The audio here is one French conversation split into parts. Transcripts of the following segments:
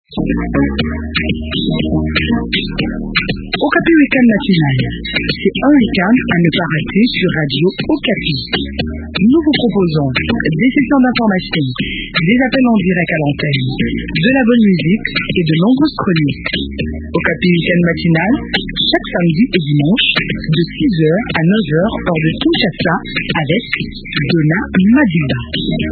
Okapi Week-end Matinal, c'est un week-end à ne pas rater sur Radio Okapi. Nous vous proposons des sessions d'information, des appels en direct à l'antenne, de la bonne musique et de nombreuses chroniques. Okapi Week-end Matinal, chaque samedi et dimanche, de 6h à 9h, hors de Kinshasa, avec Donna Madiba.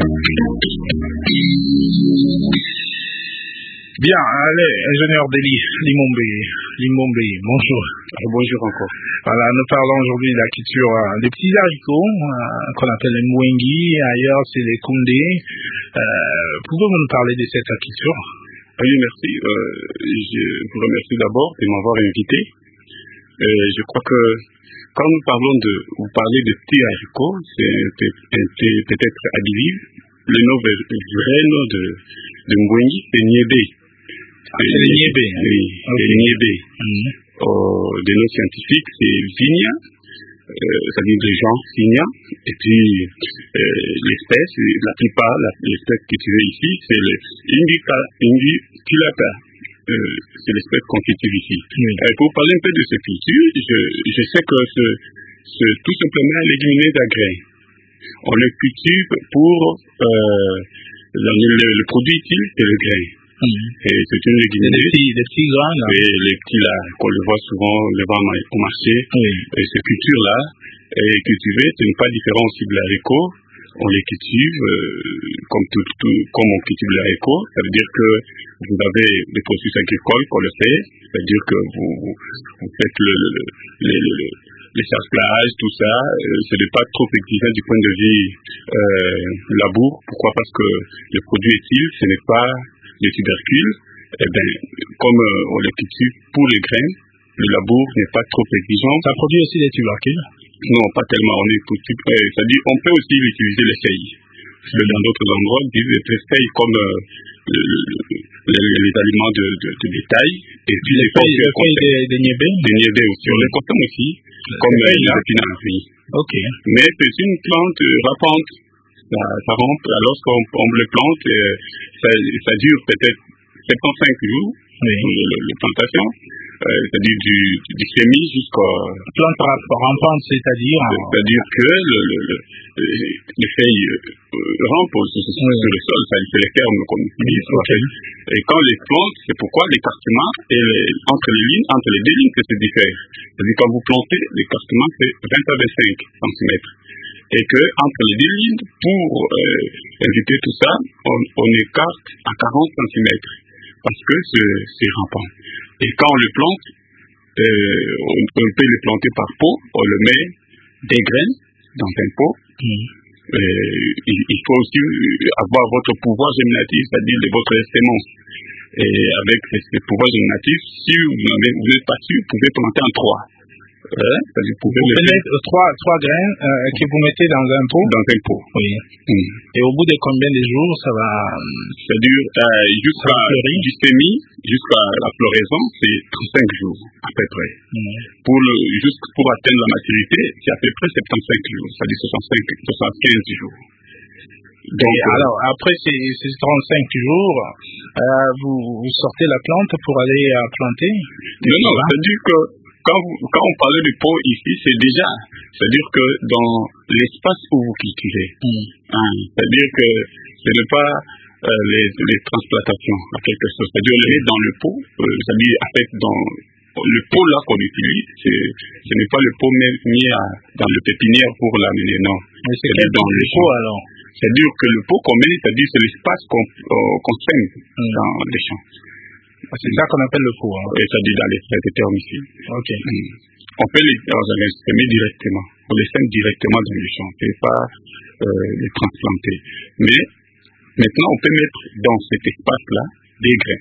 Bien, allez, ingénieur Deli, Limombe, bonjour. Bonjour encore. Voilà, nous parlons aujourd'hui de la culture des petits haricots, qu'on appelle les mwengi, ailleurs c'est les koundé. Pouvez-vous nous parler de cette culture? Oui, merci. Je vous remercie d'abord de m'avoir invité. Je crois que quand vous parlez de petits haricots, c'est peut-être adivine. Le nom vrai nom de mwengi, c'est niébé. C'est les niébé. Oui, c'est niébé. Des noms scientifiques, c'est Vigna, ça dit le genre Vigna, et puis l'espèce, la plupart, l'espèce cultivée ici, c'est le Indiculata. C'est l'espèce qu'on cultive ici. Pour parler un peu de cette culture, je sais que c'est tout simplement un légumineuse à grains. On le cultive pour le produit utile, c'est le grain. Et c'est une légumineuse. Des petits grains, là. Et les petits là, qu'on le voit souvent au marché. Et ces cultures-là, cultivées, ce n'est pas différent aussi de l'haricot. On les cultive comme on cultive l'haricot. Ça veut dire que vous avez des processus agricoles qu'on le fait. C'est-à-dire que vous faites les sarclages, tout ça. Ce n'est pas trop exigeant du point de vue labour. Pourquoi? Parce que le produit utile, ce n'est pas les tubercules. Comme on les cultive pour les grains, le labour n'est pas trop exigeant. Ça produit aussi des tubercules? Non, pas tellement. C'est-à-dire, on peut aussi utiliser les feuilles. Dans d'autres endroits, on utilise les feuilles comme les aliments de bétail. Et puis les feuilles des niébés? Des niébés aussi. On les consomme aussi, comme les épinards. Ok. Mais c'est une plante rampante. Ça rampe. Lorsqu'on le plante, ça dure peut-être 75 jours, la plantation. C'est-à-dire du semis jusqu'à... Plante rampante, c'est-à-dire? C'est-à-dire que les feuilles rampent sur le sol, c'est les termes qu'on utilise. Okay. Et quand les plantes, c'est pourquoi l'écartement entre les deux lignes, c'est différent. C'est-à-dire quand vous plantez, l'écartement c'est 20 à 25 cm. Et que entre les deux lignes, pour éviter tout ça, on écarte à 40 cm. Parce que c'est rampant. Et quand on le plante, on peut le planter par pot, on le met des graines dans un pot. Il faut aussi avoir votre pouvoir germinatif, c'est-à-dire de votre semence. Et avec ce pouvoir germinatif, si vous n'êtes pas sûr, vous pouvez planter en 3. Vous mettez trois graines que vous mettez dans un pot. Dans un pot. Oui. Et au bout de combien de jours ça va? Ça dure du semis jusqu'à la floraison, c'est 35 jours à peu près. Pour atteindre la maturité, c'est à peu près 75 jours, c'est-à-dire 75 jours. Donc, alors, après ces 35 jours, vous sortez la plante pour aller planter? Non, c'est-à-dire que quand on parlait du pot ici, c'est-à-dire que dans l'espace où vous cultivez, c'est-à-dire que ce n'est pas les transplantations, en quelque sorte. C'est-à-dire on les met dans le pot, c'est-à-dire en fait dans le pot là qu'on utilise, ce n'est pas le pot mis dans le pépinière pour l'amener, non. Mais c'est quel dans le pot alors? C'est-à-dire que le pot qu'on met, c'est-à-dire c'est l'espace qu'on sème dans les champs. C'est ça qu'on appelle le pot. Et ça dit dans les termes ici. Ok. On peut les semer directement. On les sème directement dans les champs. C'est pas les transplanter. Mais maintenant, on peut mettre dans cet espace-là des grains.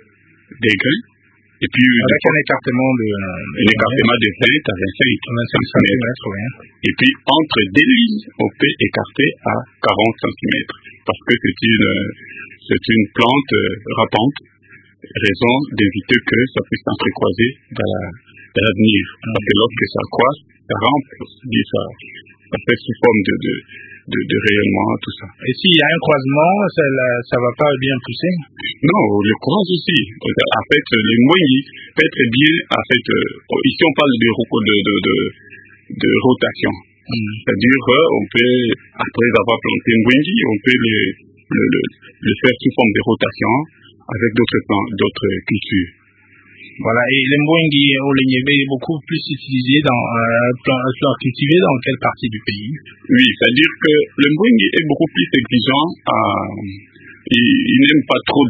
Et puis avec un écartement de 20 à 25 cm. Et puis entre deux lignes, on peut écarter à 40 cm. Parce que c'est une plante rampante. Raison d'éviter que ça puisse s'entrecroiser dans l'avenir. Parce que lorsque ça croise, ça rampe, ça fait sous forme de rayonnement, tout ça. Et s'il y a un croisement, ça va pas bien pousser? Non, le croise aussi. En fait, le moigni peut être bien, ici on parle de rotation. C'est-à-dire qu'on peut, après avoir planté un moigni, on peut le faire sous forme de rotation avec d'autres cultures. Voilà, et le mwengi ou le niébé est beaucoup plus utilisé cultivé dans quelle partie du pays? Oui, c'est-à-dire que le mwengi est beaucoup plus exigeant. Il n'aime pas trop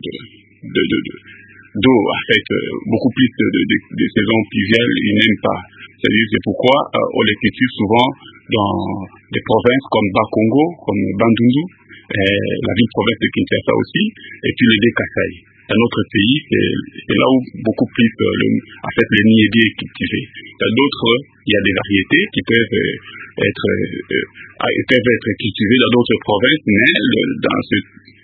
d'eau, en fait, beaucoup plus de saisons pluviales, il n'aime pas. C'est pourquoi on les cultive souvent dans des provinces comme Bakongo, comme Bandundu, la ville-province de Kinshasa aussi, et puis le Kasai. Dans notre pays, c'est là où beaucoup plus le niébé est cultivé. Dans d'autres, il y a des variétés qui peuvent être cultivées dans d'autres provinces, mais dans ces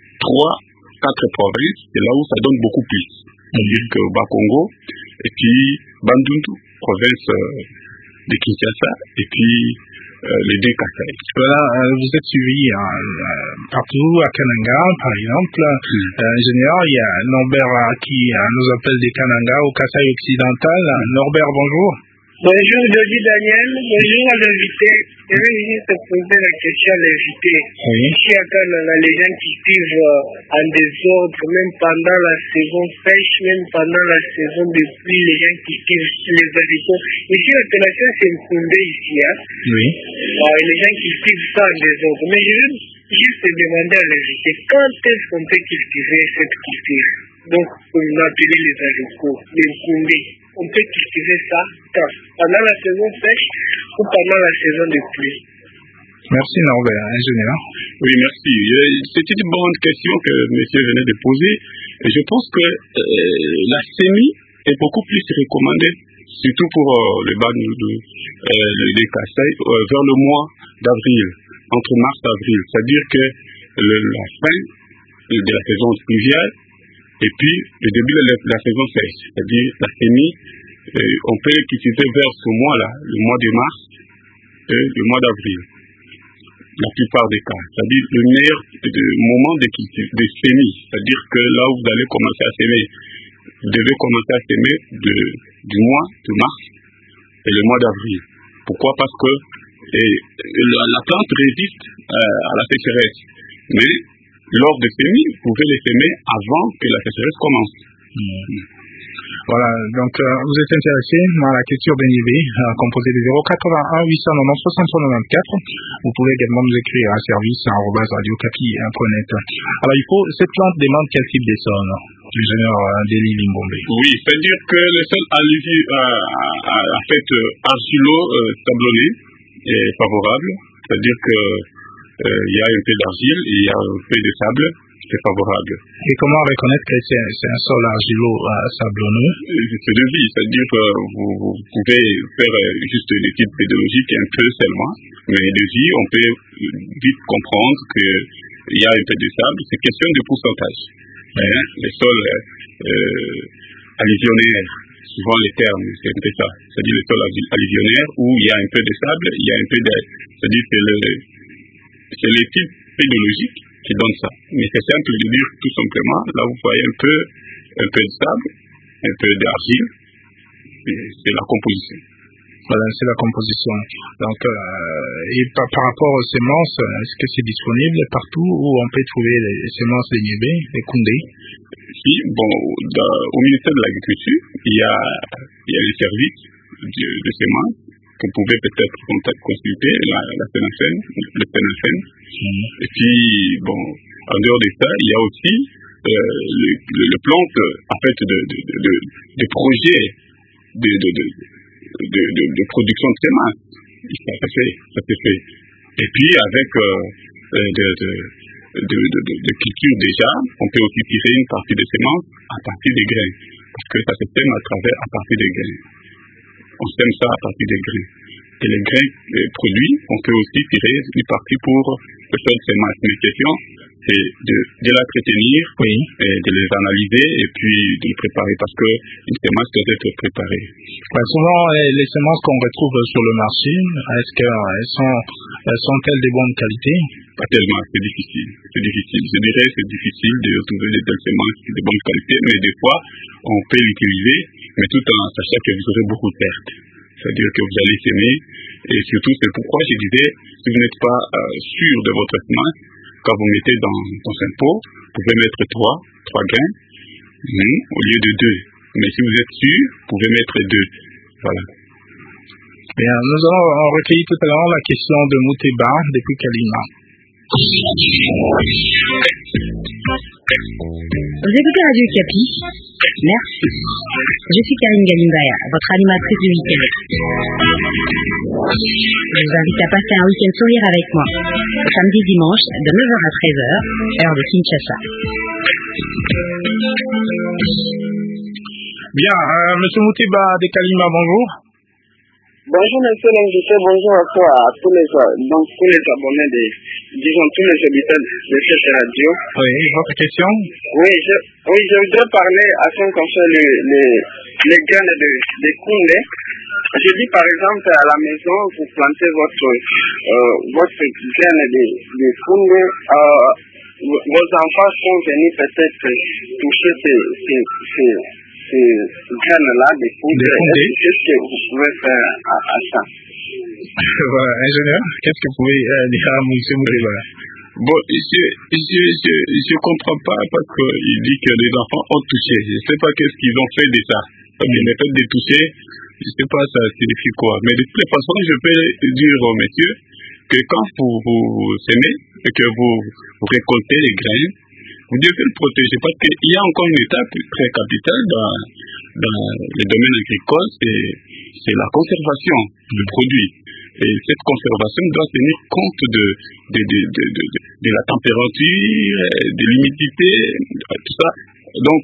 3-4 provinces, c'est là où ça donne beaucoup plus. C'est-à-dire que Bakongo, et puis Bandundu, province de Kinshasa, et puis les Kasai. Voilà, vous êtes suivi partout à Kananga, par exemple. Ingénieur, il y a Norbert qui nous appelle des Kananga au Kasai occidental. Norbert, bonjour. Bonjour, Jody Daniel. Bonjour à l'invité. Je vais juste te poser la question à l'invité. Oui. Ici à Kananga, les gens cultivent en désordre, même pendant la saison sèche, même pendant la saison de pluie, les gens cultivent les haricots. Ici, l'appellation, c'est Mkoundé ici. Hein? Oui. Les gens cultivent ça en désordre. Mais je veux juste te demander à l'invité, quand est-ce qu'on peut cultiver cette culture? Donc, on appelle les haricots, les Mkoundé. On peut cultiver ça pendant la saison sèche ou pendant la saison de pluie. Merci Norbert, ingénieur. Oui, merci. C'est une bonne question que monsieur venait de poser. Et je pense que la semis est beaucoup plus recommandée, surtout pour le des Kasai, vers le mois d'avril, entre mars et avril. C'est-à-dire que la fin de la saison pluviale et puis le début de la saison sèche, c'est-à-dire la semis, on peut cultiver vers ce mois-là, le mois de mars et le mois d'avril, la plupart des cas. C'est-à-dire le meilleur moment de semis, c'est-à-dire que là où vous allez commencer à semer, vous devez commencer à semer du mois de mars et le mois d'avril. Pourquoi? Parce que la plante résiste à la sécheresse, mais lors de semis, vous pouvez les semer avant que la sécheresse commence. Voilà, donc vous êtes intéressé à la culture des niébés, composé de 081 890 6394. Vous pouvez également nous écrire à service@radiocapi.net. Alors cette plante demande quel type de sol, ingénieur Deli Limbombe? Oui, c'est-à-dire que le sol argilo-sablonné est favorable, c'est-à-dire que il y a un peu d'argile et il y a un peu de sable, c'est favorable. Et comment reconnaître que c'est un sol argilo-sablonneux? C'est de vie, c'est-à-dire que vous pouvez faire juste des types pédologiques un peu seulement, mais de vie, on peut vite comprendre qu'il y a un peu de sable, c'est question de pourcentage. Les sols alluvionnaires, souvent les termes, c'est un peu ça, c'est-à-dire les sols alluvionnaires où il y a un peu de sable, il y a un peu de... C'est-à-dire que c'est les types pédologiques qui donnent ça. Mais c'est simple de dire tout simplement, là vous voyez un peu de sable, un peu d'argile, c'est la composition. Voilà, c'est la composition. Donc, et par rapport aux semences, est-ce que c'est disponible partout où on peut trouver les semences de niébé, les koundé? Oui, au ministère de l'Agriculture, il y a les services de semences que vous pouvez peut-être consulter, le PENAFEN. Et puis, en dehors de ça, il y a aussi le plan de projets de production de semences. Ça s'est fait. Et puis, avec de culture déjà, on peut aussi tirer une partie des semences à partir des grains. Parce que ça se sème à partir des grains. On sème ça à partir des grains. Et les grains produits, on peut aussi tirer une partie pour le sol de semence. Mais question, c'est de l'entretenir, et de les analyser et puis de les préparer parce que une semence doit être préparée. Souvent, les semences qu'on retrouve sur le marché, est-ce qu'elles sont-elles de bonne qualité? Pas tellement, c'est difficile. Je dirais que c'est difficile de trouver de telles semences de bonne qualité, mais des fois, on peut l'utiliser, mais tout en sachant que vous aurez beaucoup de pertes. C'est-à-dire que vous allez s'aimer, et surtout, c'est pourquoi je disais, si vous n'êtes pas sûr de votre semence, quand vous mettez dans un pot, vous pouvez mettre 3 grains, au lieu de 2. Mais si vous êtes sûr, vous pouvez mettre 2. Voilà. Bien, nous allons recueillir tout à l'heure la question de Mouteba depuis Kalima. Vous écoutez Radio Okapi. Merci. Je suis Karine Galimbaya, votre animatrice du week-end. Je vous invite à passer un week-end sourire avec moi. Samedi, dimanche, de 9h à 13h, heure de Kinshasa. Bien, Monsieur Mouteba de Kalima, bonjour. Bonjour monsieur l'invité, bonjour à toi, à tous les abonnés tous les habitants de cette radio. Oui, votre question? Oui, je voudrais parler à ce qui concerne les graines de Koundé. Je dis par exemple à la maison, vous plantez votre graine de Koundé, vos enfants sont venus peut-être toucher ces graines-là de Koundé. Qu'est-ce que vous pouvez faire à ça? Voilà, ingénieur, qu'est-ce que vous pouvez dire à M. Mouteba? Bon, je comprends pas parce qu'il dit que les enfants ont touché. Je ne sais pas qu'est-ce qu'ils ont fait de ça. Donc, le fait de toucher, je ne sais pas ça signifie quoi. Mais de toute façon, je peux dire aux messieurs que quand vous semez et que vous récoltez les graines, vous devez le protéger parce qu'il y a encore une étape très capitale dans les domaines agricoles, c'est la conservation du produit. Et cette conservation doit tenir compte de la température, de l'humidité, tout ça. Donc,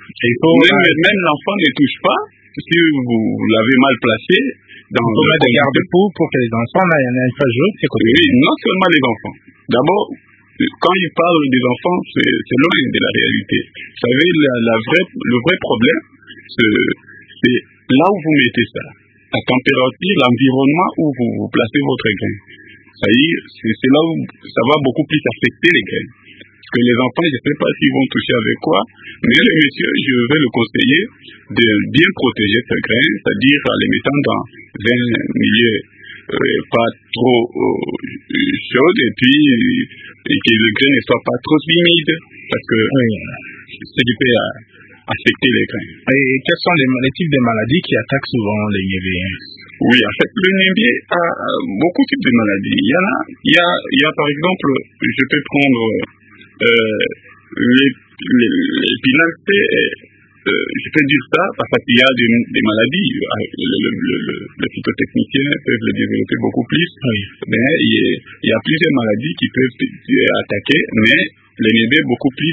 même l'enfant ne touche pas si vous l'avez mal placé. Il faut mettre des garde-fous pour que les enfants n'aillent pas jouer de ces côtés. Oui, non seulement les enfants. D'abord, quand il parle des enfants, c'est loin de la réalité. Vous savez, le vrai problème, c'est là où vous mettez ça. La température, l'environnement où vous placez votre grain. C'est là où ça va beaucoup plus affecter les graines. Parce que les enfants, je ne sais pas s'ils vont toucher avec quoi, mais le monsieur, je vais le conseiller de bien protéger ce grain, c'est-à-dire en les mettant dans un milieu pas trop chaud et puis que le grain ne soit pas trop humide, parce que c'est qui peut affecter les grains. Et quels sont les types de maladies qui attaquent souvent les niébés? Oui, en fait, le niébé a beaucoup de types de maladies. Il y a par exemple, je peux prendre l'épinal C, je peux dire ça parce qu'il y a des maladies. Les phytotechniciens peuvent le développer beaucoup plus. Mais il y a plusieurs maladies qui peuvent attaquer, mais le niébé est beaucoup plus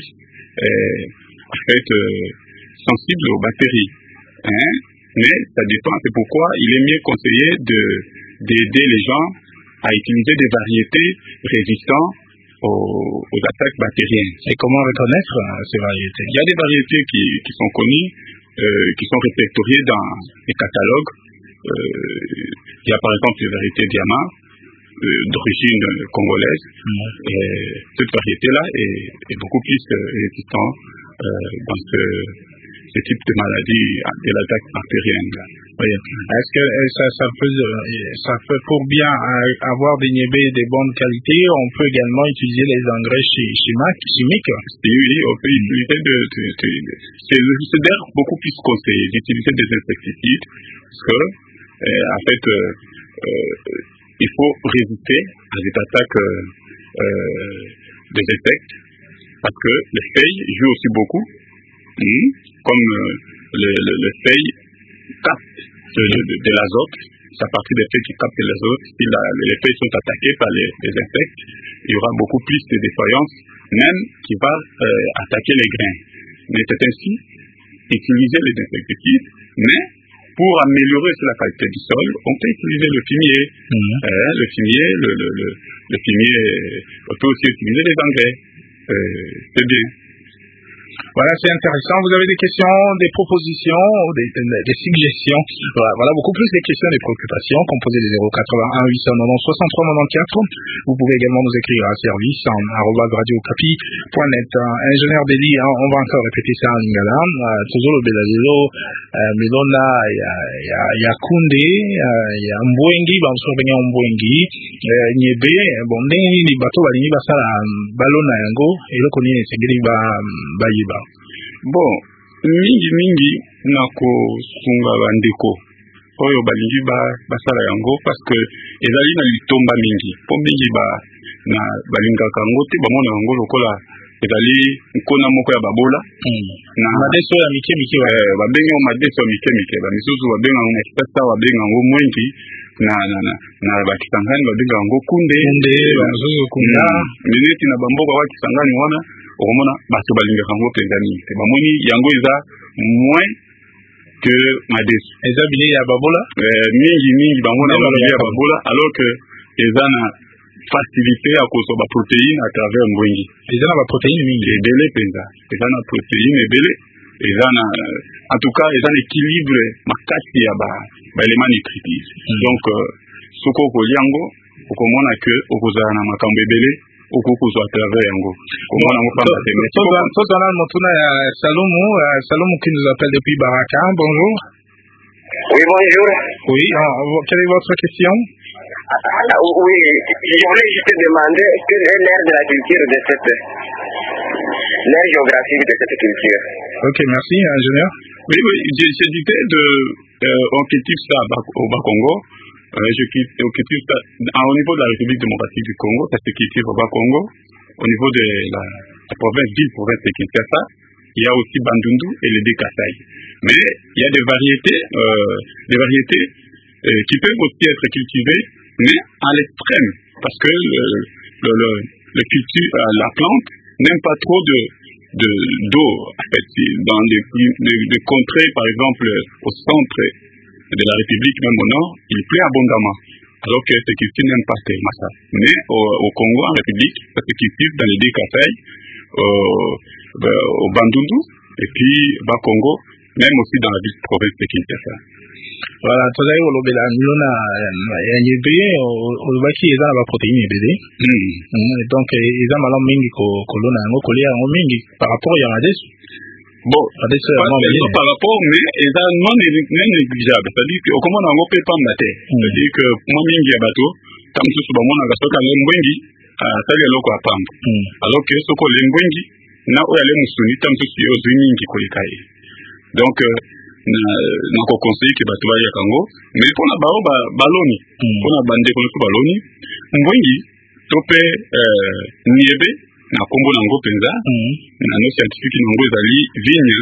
sensible aux bactéries. Mais ça dépend, c'est pourquoi il est mieux conseillé d'aider les gens à utiliser des variétés résistantes aux attaques bactériennes. Et comment reconnaître ces variétés? Il y a des variétés qui sont connues, qui sont répertoriées dans les catalogues. Il y a par exemple les variétés diamant d'origine congolaise. Et cette variété-là est beaucoup plus résistante dans ce type de maladie de l'attaque bactérienne. Oui. Est-ce que ça peut pour bien avoir des niébés de bonne qualité, on peut également utiliser les engrais chimiques? Oui, on peut utiliser c'est d'ailleurs beaucoup plus conseillé d'utiliser des insecticides parce que en fait il faut résister à des attaques des insectes parce que les feuilles jouent aussi beaucoup comme le feuille capte de l'azote. C'est à partir des feuilles qui captent l'azote. Si les feuilles sont attaquées par les insectes, il y aura beaucoup plus de défaillances, même qui va attaquer les grains. Mais c'est ainsi, utiliser les insecticides, mais pour améliorer la qualité du sol, on peut utiliser le fumier. Le fumier, on peut aussi utiliser les engrais. c'est bien. Voilà, c'est intéressant. Vous avez des questions, des propositions, des suggestions. Voilà, beaucoup plus des questions, des préoccupations. Composez les 081 890 63 94. Vous pouvez également nous écrire à service en @radiocapi.net. Ingénieur Béli, on va encore répéter ça en lingala. Toujours le Belalelo, Melona, il y a Koundé, il y a Mbwengi, on se revient à Mbwengi, Nyebe, bon, ni bateau, ni basala, balona yango, et le connaît, c'est Gili Bayiba. Bon, mingi na kosunga bandeko oyo balingi basala yango parce que ezali na litomba mingi po mingi na balingaka yango te bamona yango lokola ezali nkona moko ya babola na madeso ya mike babengi yango madeso ya mike bamisusu babenga yango makipasa babenga yango mwengi na bakisangani babenga yango kunde bamisusu kunda mineti na bamboka bakisangani wana okomona bato balingaka yango mpenza mingi te bamoni yango eza moins que madeso eza bilei ya babola mingi bango na bilei ya babola alors que eza na facilité à cause de protéines à travers mbwengi eza na protéines mingi ebele mpenza eza na protéines ebele eza na en tout cas eza na équilibre makasi ya baélément nutritifs donc soko kolia yango okomona que okozala na makambo ebele okukuzo à travers yango komona ngo pamba te mais tozana motuna ya Saloum qui nous appelle depuis Baraka. Bonjour. Oui, bonjour. Oui, quelle est votre question? Oui, je voulais juste demander quelle est l'ère de la culture de l'ère géographique de cette culture. Ok, merci, ingénieur. Oui, j'ai dit on cultive ça au Bas-Congo. Je cultive ça au niveau de la République démocratique du Congo, ça se cultive au Bas-Congo. Au niveau de la province de Kinshasa, il y a aussi Bandundu et les Kasaï. Mais il y a des variétés qui peuvent aussi être cultivées, mais à l'extrême, parce que la plante n'aime pas trop d'eau. En fait, dans des contrées, par exemple, au centre de la République, même au nord, il pleut abondamment, alors que ce culture n'aime pas tellement ça. Mais au Congo, en République, ça se cultive dans les Kasaï, au Bandundu, et puis Bas-Congo, même aussi dans la ville province de Kinshasa. Voilà, tozali olobela milona ya nyebe olobaki eza na ba protéines ebele. Donc eza malamu mingi kolona yango kolia yango mingi par rapport ya madeso. Bon, par rapport, mais eza non négligeable. C'est-à-dire que okomona yango pe pamba te. C'est-à-dire que mwa mingi ya bato tamususu bamona gasoka le mbwengi asali eloko ya pamba. Alors que soko le mbwengi na oyo ale musuni tamususu yo ozwi mingi koleka ye. Donc na ko conseiller que bato baya kango mais pona bao baloni pona bande ko to baloni mbwengi to pe niebe na kombo nango penza na no scientifique nango ezali vigne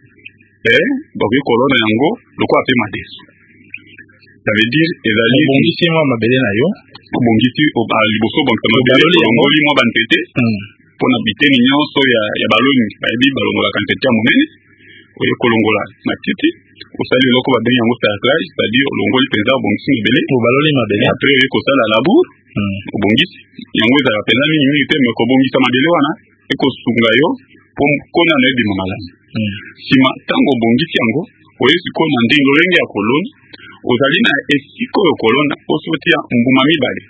bobi kolona yango loko ape madeso ça veut dire ezali bongisi mwa mabele na yo bongisi liboso bongisa mabele yango li mwa bantete pona biteni nyonso ya baloni bayebi balongola kantete ya monene oye kolongola matiti osali eloko babengi yango sarclage, c'est-à-dire olongoli mpenza obongisi mabele obaloli mabele apres oye kosala labour obongisi yango ezala mpenza mingi te mais kobongisa mabele wana ekosunga yo po kona na ebima malamu nsima ntango obongisi yango oye sikoyo na ndenge lolenge ya kolona ozali na esika oyo kolona osotia mbuma mibale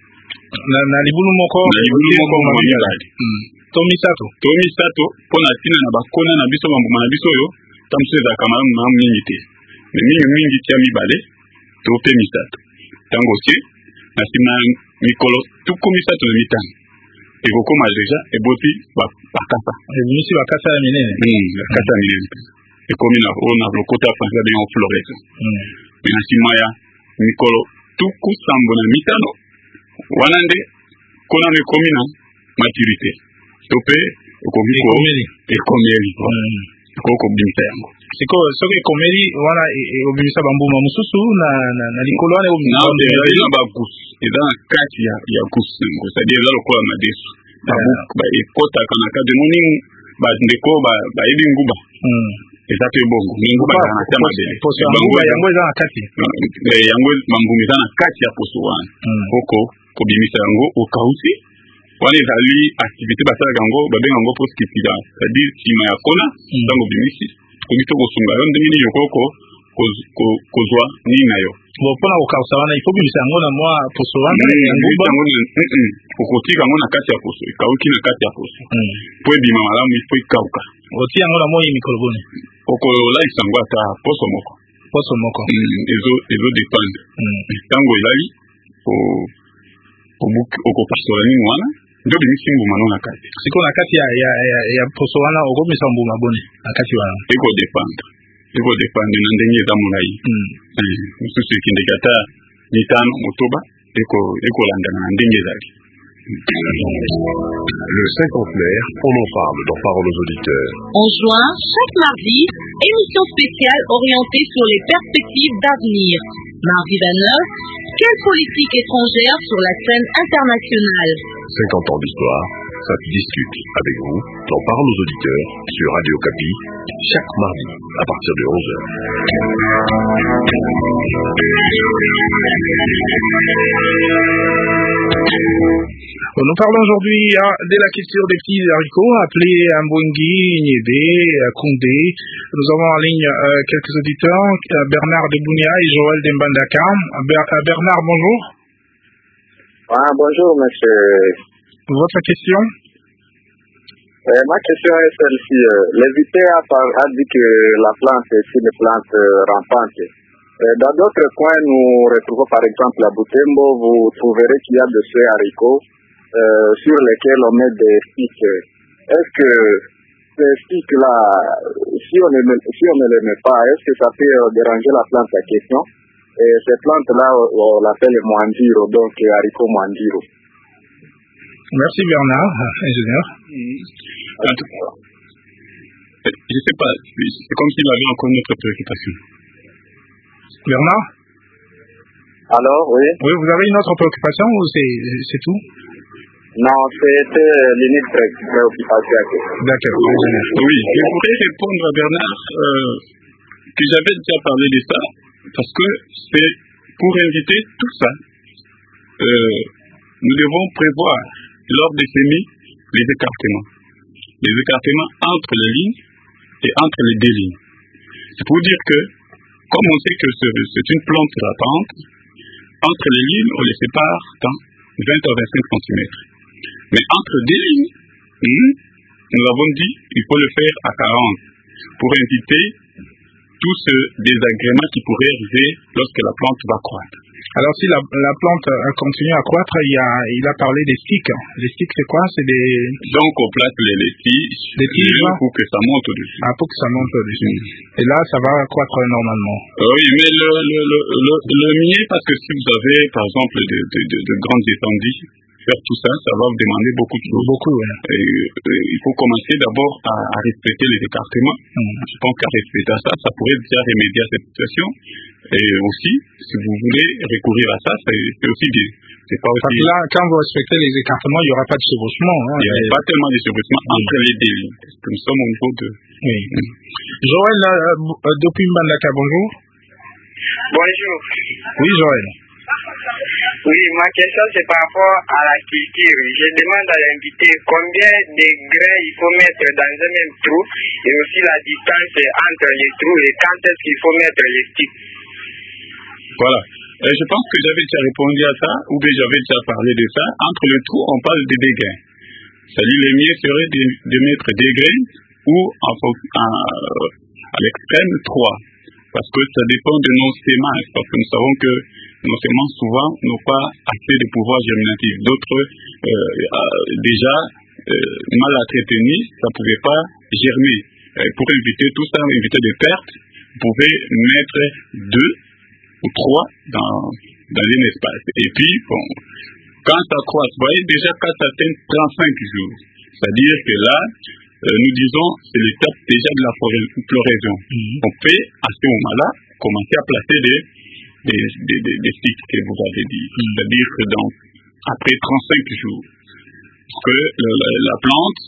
na libulu moko mbuma mibale to misato mpona ntina na bakona na biso bambuma na biso oyo tamosu ezalaka malamu mingi te me mingi tia mibale to pe misato ntango osie na nsima ya mikolo tuku misato na mitano ekokoma deja eboti bakasa ebimisi bakasa ya minene bakasa ya minene ekomi na lokota ya français abenga florete me na nsima ya mikolo tuku sambo na mitano wana nde konano ekomi na maturité to pe ekomeli kobimisa yango sikoyo soki ekomeli wana obimisa bambuma mosusu na likolo wana ezali na bagusu eza na kati ya gusu yango c'est-à-dire eza lokola madesu ekotaka na kati emoni bandeko bayebi nguba eza pe bongo nguba eza na tia mabele yango eza na kati yango bambuma eza na kati ya poso wana oko kobimisa yango okausi wana ezali activité basalaka yango babenga yango poskipila, c'est-à-dire nsima ya kona ntango bimisi okoki to kosunga yo ndenge nini okoko kozwa nini na yo. Bon, mpona kokausa wana ifo bimisa yango na mwa poso wana okotika yango na kati ya poso ekauki na kati ya poso po ebima malamu ifo ekauka. otia yango na moyi mikolo boni okolakisa yango ata poso moko ezodépendre ntango elali okopasola nini wana ndio bimisi mbuma no na kati siko na kati ya poso wana okomisa mbuma boni na kati wana ekodépendre na ndenge eza molai mosusu ekendeki ata mitano motoba ekolandana na ndenge ezali. Le cinquantenaire, on en parle dans Parole aux auditeurs. En juin, chaque mardi, émission spéciale orientée sur les perspectives d'avenir. Mardi 29, quelle politique étrangère sur la scène internationale? 50 ans d'histoire, ça se discute avec vous dans Parole aux auditeurs sur Radio Kapi, chaque mardi à partir de 11h. Nous parlons aujourd'hui de la culture des petits haricots appelés Mbwengi, Niébé, Koundé. Nous avons en ligne quelques auditeurs, Bernard de Bounia et Joël de Mbandaka. Bernard, bonjour. Bonjour, monsieur. Votre question? Ma question est celle-ci. L'invité a dit que la plante est une plante rampante. Dans d'autres coins, nous retrouvons par exemple à Butembo, vous trouverez qu'il y a de ces haricots sur lesquels on met des sticks. Est-ce que ces sticks-là, si on ne les met pas, est-ce que ça peut déranger la plante en question? Et ces plantes-là, on l'appelle Mwandiro, donc haricot Mwandiro. Merci Bernard, ingénieur. Je ne sais pas, c'est comme s'il avait encore une autre préoccupation. Bernard? Alors, oui. Oui, vous avez une autre préoccupation ou c'est tout? Non, c'était l'unique préoccupation. D'accord. Oui, je pourrais répondre à Bernard que j'avais déjà parlé de ça, parce que c'est pour éviter tout ça. Nous devons prévoir lors des semis les écartements. Les écartements entre les lignes et entre les deux lignes. C'est pour dire que, comme on sait que c'est une plante rampante, entre les lignes, on les sépare dans 20 à 25 cm. Mais entre deux lignes, nous avons dit qu'il faut le faire à 40 pour éviter tout ce désagrément qui pourrait arriver lorsque la plante va croître. Alors si la plante continue à croître, il a parlé des sticks. Les sticks c'est quoi? C'est des... Donc on place les tiges pour que ça monte au-dessus. Ah, pour que ça monte au-dessus. Et là ça va croître normalement. Oui, mais le mieux, parce que si vous avez par exemple de grandes étendues, faire tout ça, ça va vous demander beaucoup de choses. Beaucoup, oui. Il faut commencer d'abord à respecter les écartements. Je pense qu'à respecter ça, ça pourrait déjà remédier à cette situation. Et aussi, si vous voulez recourir à ça, c'est aussi bien. C'est pas aussi... Parce que là, quand vous respectez les écartements, il n'y aura pas de chevauchement. Il n'y aura pas tellement de chevauchement entre les deux lignes. Parce que nous sommes au niveau de... Oui. Joël, depuis Mbandaka, bonjour. Bonjour. Oui, Joël. Oui, ma question c'est par rapport à la culture. Je demande à l'invité combien de grains il faut mettre dans un même trou et aussi la distance entre les trous et quand est-ce qu'il faut mettre les sticks. Voilà. Je pense que j'avais déjà répondu à ça, ou bien j'avais déjà parlé de ça. Entre le trou, on parle de des grains. C'est-à-dire, le mieux serait de mettre des grains ou à l'extrême 3. Parce que ça dépend de nos semences. Parce que nous savons que nos semences, souvent, n'ont pas assez de pouvoir germinatif. D'autres, déjà, mal entretenues, ça ne pouvait pas germer. Pour éviter tout ça, éviter des pertes, vous pouvez mettre 2 ou 3 dans un espace. Et puis, bon, quand ça croît, vous voyez, déjà quand ça atteint 35 jours, c'est-à-dire que là, nous disons, c'est l'étape déjà de la floraison. On peut, à ce moment-là, commencer à placer des sticks que vous avez dit. C'est-à-dire que après 35 jours, que la plante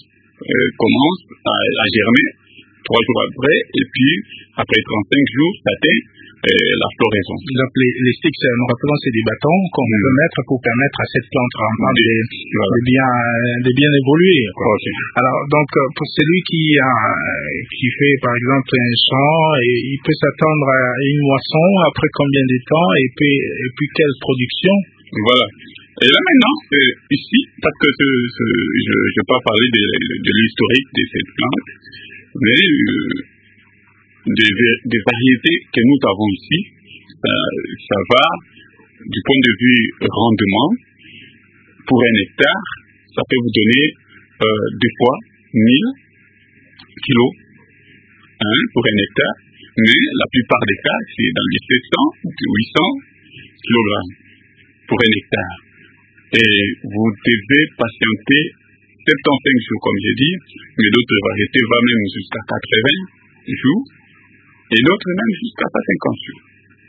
commence à germer 3 jours après, et puis après 35 jours, ça atteint la floraison. Donc les sticks, nous rappelons, c'est des bâtons qu'on peut mettre pour permettre à cette plante rampante de bien évoluer. Okay. Alors donc pour celui qui fait par exemple un champ, il peut s'attendre à une moisson après combien de temps et puis quelle production? Voilà. Et là maintenant, ici, parce que je ne vais pas parler de l'historique de cette plante, mais des variétés que nous avons ici, ça va du point de vue rendement. Pour un hectare, ça peut vous donner des fois 1000 kilos pour un hectare, mais la plupart des cas, c'est dans les 700 800 kilogrammes pour un hectare. Et vous devez patienter 75 jours, comme j'ai dit, mais d'autres variétés vont même jusqu'à 80 jours, et d'autres même jusqu'à 50 jours.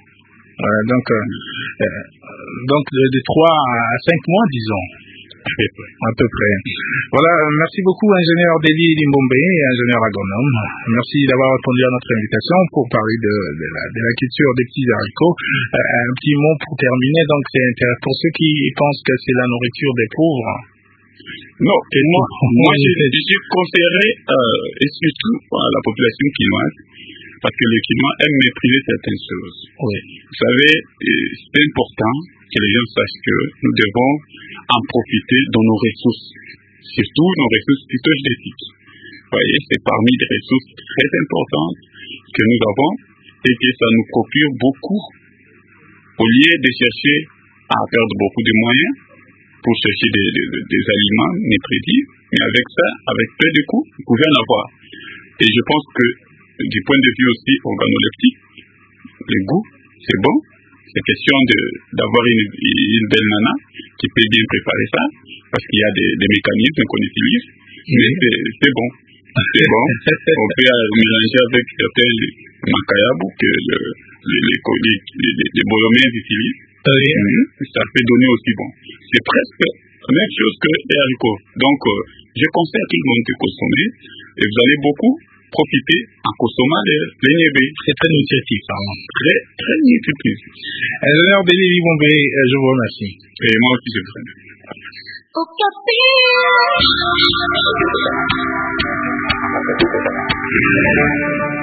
Donc de 3 à 5 mois, disons. À peu près. Voilà, merci beaucoup, ingénieur Deli Limbombe, ingénieur agronome. Merci d'avoir répondu à notre invitation pour parler de la culture des petits haricots. Un petit mot pour terminer, donc c'est intéressant pour ceux qui pensent que c'est la nourriture des pauvres. Non, et moi je conseillerais, et surtout à la population quinoise, parce que le quinois aime mépriser certaines choses. Oui. Vous savez, c'est important que les gens sachent que nous devons en profiter dans nos ressources, surtout nos ressources phytogénétiques. Vous voyez, c'est parmi les ressources très importantes que nous avons et que ça nous procure beaucoup. Au lieu de chercher à perdre beaucoup de moyens pour chercher des aliments nutritifs, mais avec ça, avec peu de coûts, vous pouvez en avoir. Et je pense que du point de vue aussi organoleptique, le goût, c'est bon. C'est question d'avoir une belle nana qui peut bien préparer ça, parce qu'il y a des mécanismes qu'on utilise, mais c'est bon. C'est bon. On peut mélanger avec certains macayabou que les bolomaises utilisent. Ça peut donner aussi bon. C'est presque la même chose que les haricots. Donc, je conseille à tout le monde de consommer, et vous allez beaucoup profiter en consommant les niébés. C'est très nutritif. Très, très nutritif. Ingénieur Deli Limbombe, je vous remercie. Et moi aussi, je vous remercie. Au